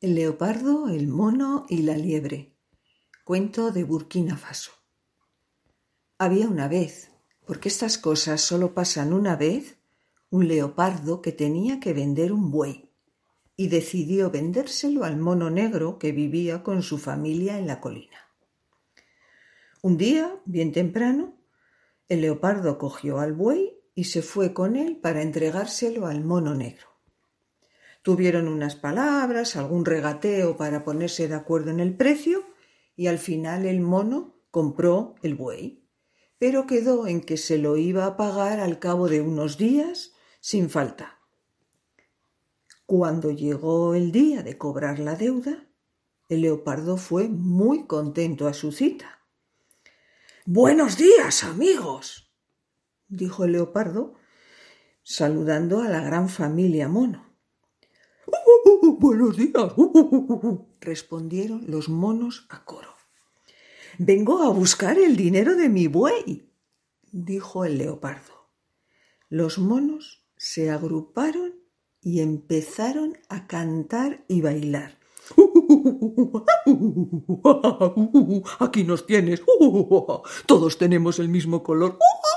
El leopardo, el mono y la liebre. Cuento de Burkina Faso. Había una vez, porque estas cosas solo pasan una vez, un leopardo que tenía que vender un buey y decidió vendérselo al mono negro que vivía con su familia en la colina. Un día, bien temprano, el leopardo cogió al buey y se fue con él para entregárselo al mono negro. Tuvieron unas palabras, algún regateo para ponerse de acuerdo en el precio y al final el mono compró el buey, pero quedó en que se lo iba a pagar al cabo de unos días sin falta. Cuando llegó el día de cobrar la deuda, el leopardo fue muy contento a su cita. «¡Buenos días, amigos!», dijo el leopardo, saludando a la gran familia mono. «Buenos días», respondieron los monos a coro. «Vengo a buscar el dinero de mi buey», dijo el leopardo. Los monos se agruparon y empezaron a cantar y bailar. «Aquí nos tienes, todos tenemos el mismo color,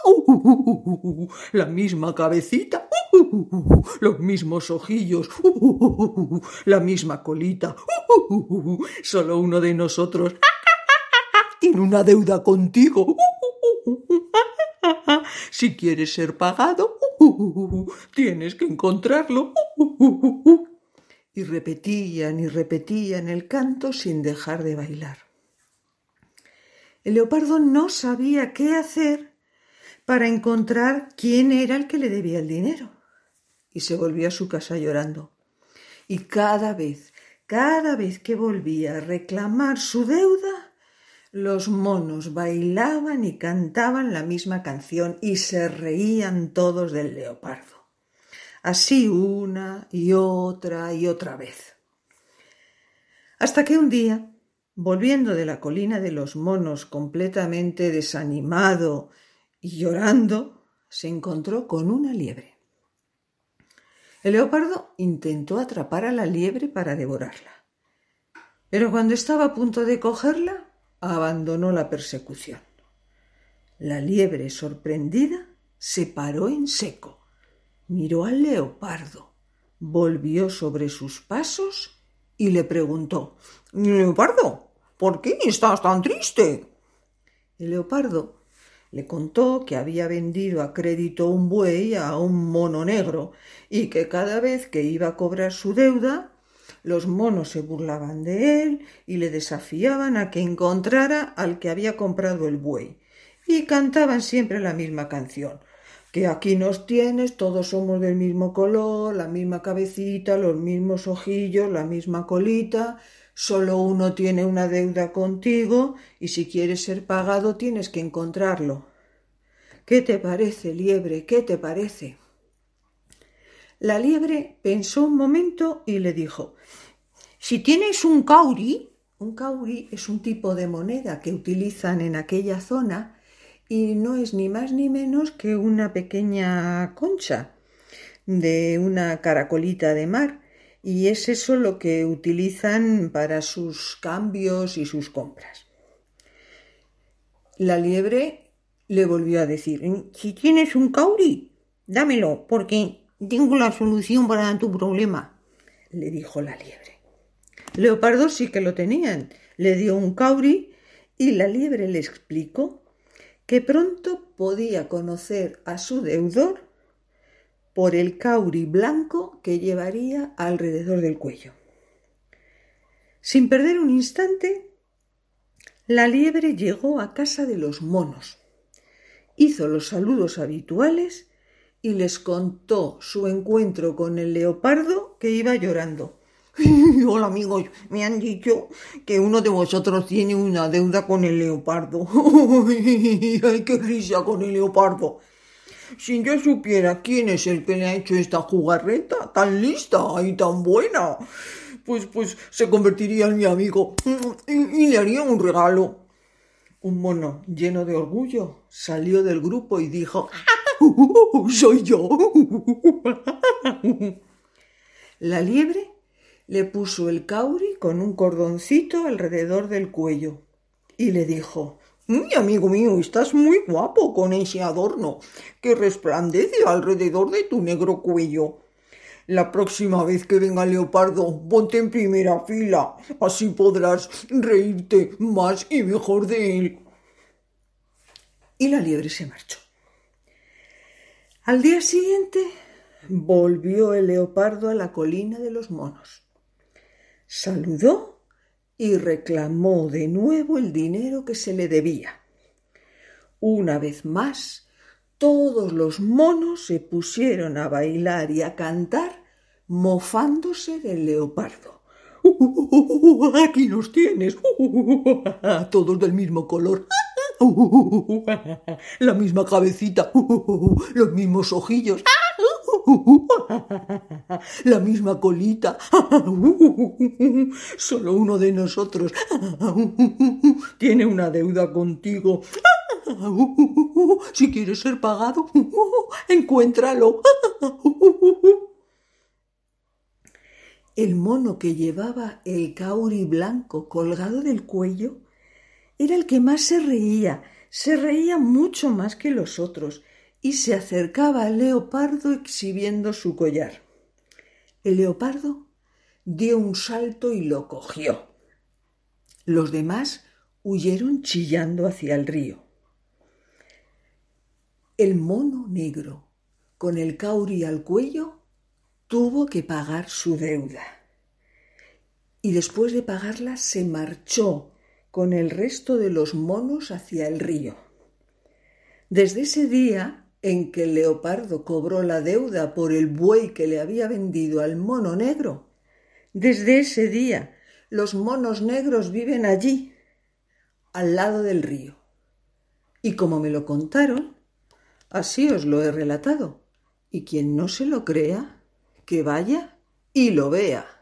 la misma cabecita, los mismos ojillos, la misma colita, solo uno de nosotros tiene una deuda contigo. Si quieres ser pagado, tienes que encontrarlo». Y repetían el canto sin dejar de bailar. El leopardo no sabía qué hacer para encontrar quién era el que le debía el dinero y se volvió a su casa llorando. Y cada vez que volvía a reclamar su deuda, los monos bailaban y cantaban la misma canción y se reían todos del leopardo. Así una y otra vez. Hasta que un día, volviendo de la colina de los monos completamente desanimado y llorando, se encontró con una liebre. El leopardo intentó atrapar a la liebre para devorarla, pero cuando estaba a punto de cogerla, abandonó la persecución. La liebre, sorprendida, se paró en seco. Miró al leopardo, volvió sobre sus pasos y le preguntó: «Leopardo, ¿por qué estás tan triste?». El leopardo le contó que había vendido a crédito un buey a un mono negro y que cada vez que iba a cobrar su deuda, los monos se burlaban de él y le desafiaban a que encontrara al que había comprado el buey y cantaban siempre la misma canción: que aquí nos tienes, todos somos del mismo color, la misma cabecita, los mismos ojillos, la misma colita, solo uno tiene una deuda contigo y si quieres ser pagado tienes que encontrarlo. ¿Qué te parece, liebre? ¿Qué te parece? La liebre pensó un momento y le dijo: «Si tienes un cauri». Un cauri es un tipo de moneda que utilizan en aquella zona y no es ni más ni menos que una pequeña concha de una caracolita de mar, y es eso lo que utilizan para sus cambios y sus compras. La liebre le volvió a decir: «Si tienes un cauri, dámelo, porque tengo la solución para tu problema», le dijo la liebre. Leopardo sí que lo tenían, le dio un cauri y la liebre le explicó que pronto podía conocer a su deudor por el cauri blanco que llevaría alrededor del cuello. Sin perder un instante, la liebre llegó a casa de los monos, hizo los saludos habituales y les contó su encuentro con el leopardo, que iba llorando. «Hola, amigos, me han dicho que uno de vosotros tiene una deuda con el leopardo». «Ay, qué risa con el leopardo. Si yo supiera quién es el que le ha hecho esta jugarreta tan lista y tan buena, pues se convertiría en mi amigo y le haría un regalo». Un mono lleno de orgullo salió del grupo y dijo: «¡Soy yo!». La liebre le puso el cauri con un cordoncito alrededor del cuello y le dijo: amigo mío, estás muy guapo con ese adorno que resplandece alrededor de tu negro cuello. La próxima vez que venga Leopardo, ponte en primera fila, así podrás reírte más y mejor de él. Y la liebre se marchó. Al día siguiente volvió el leopardo a la colina de los monos. Saludó y reclamó de nuevo el dinero que se le debía. Una vez más, todos los monos se pusieron a bailar y a cantar, mofándose del leopardo. Aquí nos tienes, todos del mismo color, la misma cabecita, los mismos ojillos, la misma colita. Solo uno de nosotros tiene una deuda contigo. Si quieres ser pagado, encuéntralo. El mono que llevaba el cauri blanco colgado del cuello era el que más se reía mucho más que los otros y se acercaba al leopardo exhibiendo su collar. El leopardo dio un salto y lo cogió. Los demás huyeron chillando hacia el río. El mono negro, con el cauri al cuello, tuvo que pagar su deuda. Y después de pagarla se marchó con el resto de los monos hacia el río. Desde ese día en que el leopardo cobró la deuda por el buey que le había vendido al mono negro, desde ese día los monos negros viven allí, al lado del río. Y como me lo contaron, así os lo he relatado. Y quien no se lo crea, que vaya y lo vea.